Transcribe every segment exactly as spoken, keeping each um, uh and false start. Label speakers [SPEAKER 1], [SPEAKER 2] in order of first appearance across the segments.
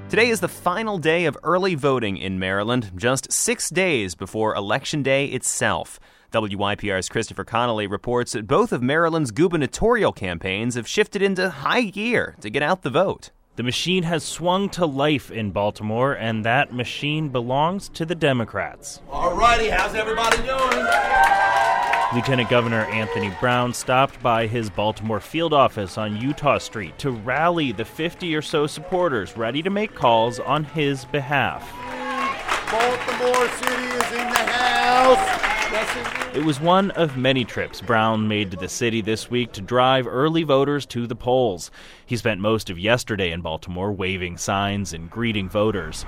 [SPEAKER 1] Today is the final day of early voting in Maryland, just six days before Election Day itself. W Y P R's Christopher Connolly reports that both of Maryland's gubernatorial campaigns have shifted into high gear to get out the vote.
[SPEAKER 2] The machine has swung to life in Baltimore, and that machine belongs to the Democrats.
[SPEAKER 3] All righty, how's everybody doing?
[SPEAKER 2] Lieutenant Governor Anthony Brown stopped by his Baltimore field office on Utah Street to rally the fifty or so supporters ready to make calls on his behalf.
[SPEAKER 3] Baltimore City is in the house.
[SPEAKER 2] It was one of many trips Brown made to the city this week to drive early voters to the polls. He spent most of yesterday in Baltimore waving signs and greeting voters.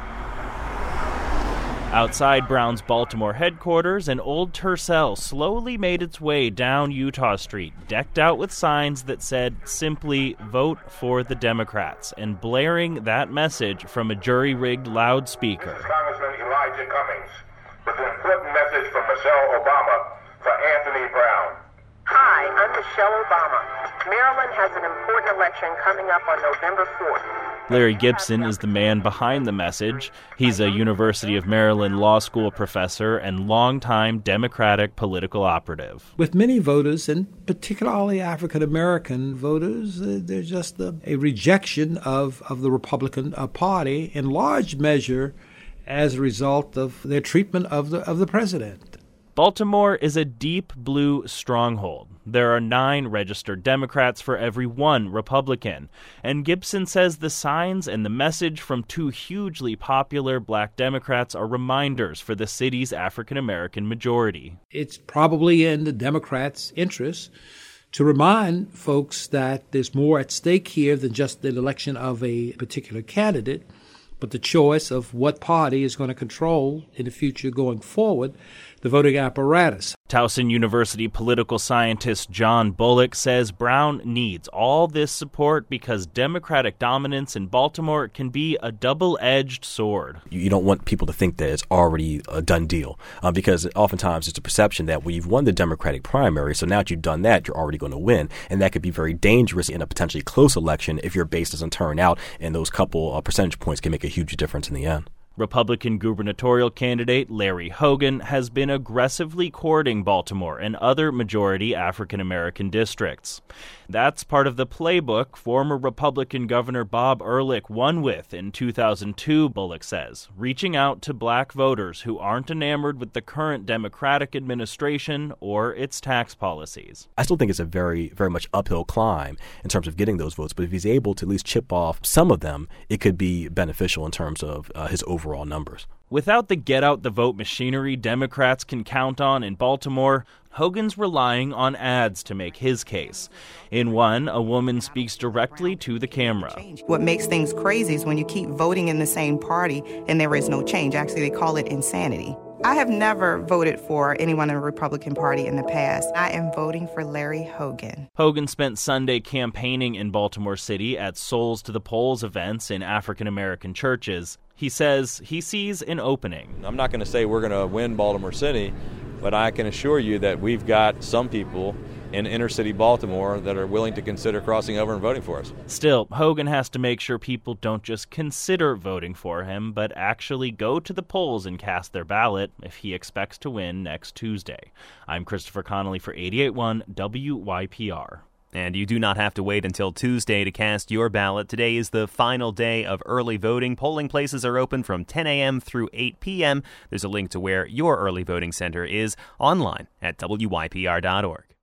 [SPEAKER 2] Outside Brown's Baltimore headquarters, an old Tercel slowly made its way down Utah Street, decked out with signs that said simply, "Vote for the Democrats," and blaring that message from a jury-rigged loudspeaker.
[SPEAKER 4] This is Congressman Elijah Cummings with an important message from Michelle Obama for Anthony Brown.
[SPEAKER 5] Hi, I'm Michelle Obama. Maryland has an important election coming up on November fourth.
[SPEAKER 2] Larry Gibson is the man behind the message. He's a University of Maryland Law School professor and longtime Democratic political operative.
[SPEAKER 6] With many voters, and particularly African-American voters, uh, there's just a, a rejection of, of the Republican uh, Party in large measure as a result of their treatment of the of the president.
[SPEAKER 2] Baltimore is a deep blue stronghold. There are nine registered Democrats for every one Republican. And Gibson says the signs and the message from two hugely popular black Democrats are reminders for the city's African-American majority.
[SPEAKER 6] It's probably in the Democrats' interest to remind folks that there's more at stake here than just the election of a particular candidate, but the choice of what party is going to control in the future going forward the voting apparatus.
[SPEAKER 2] Towson University political scientist John Bullock says Brown needs all this support because Democratic dominance in Baltimore can be a double-edged sword.
[SPEAKER 7] You don't want people to think that it's already a done deal uh, because oftentimes it's a perception that, well, you've won the Democratic primary, so now that you've done that, you're already going to win. And that could be very dangerous in a potentially close election if your base doesn't turn out, and those couple uh, percentage points can make a huge difference in the end.
[SPEAKER 2] Republican gubernatorial candidate Larry Hogan has been aggressively courting Baltimore and other majority African-American districts. That's part of the playbook former Republican Governor Bob Ehrlich won with in two thousand two, Bullock says, reaching out to black voters who aren't enamored with the current Democratic administration or its tax policies.
[SPEAKER 7] I still think it's a very, very much uphill climb in terms of getting those votes, but if he's able to at least chip off some of them, it could be beneficial in terms of uh, his overall numbers.
[SPEAKER 2] Without the get-out-the-vote machinery Democrats can count on in Baltimore, Hogan's relying on ads to make his case. In one, a woman speaks directly to the camera.
[SPEAKER 8] What makes things crazy is when you keep voting in the same party and there is no change. Actually, they call it insanity. I have never voted for anyone in the Republican Party in the past. I am voting for Larry Hogan.
[SPEAKER 2] Hogan spent Sunday campaigning in Baltimore City at Souls to the Polls events in African-American churches. He says he sees an opening.
[SPEAKER 9] I'm not going to say we're going to win Baltimore City, but I can assure you that we've got some people in inner city Baltimore that are willing to consider crossing over and voting for us.
[SPEAKER 2] Still, Hogan has to make sure people don't just consider voting for him, but actually go to the polls and cast their ballot if he expects to win next Tuesday. I'm Christopher Connolly for eighty-eight point one W Y P R.
[SPEAKER 1] And you do not have to wait until Tuesday to cast your ballot. Today is the final day of early voting. Polling places are open from ten a.m. through eight p.m. There's a link to where your early voting center is online at W Y P R dot org.